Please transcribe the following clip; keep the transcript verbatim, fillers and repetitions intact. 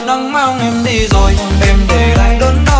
nắng mang em đi rồi, em để lại đớn đau.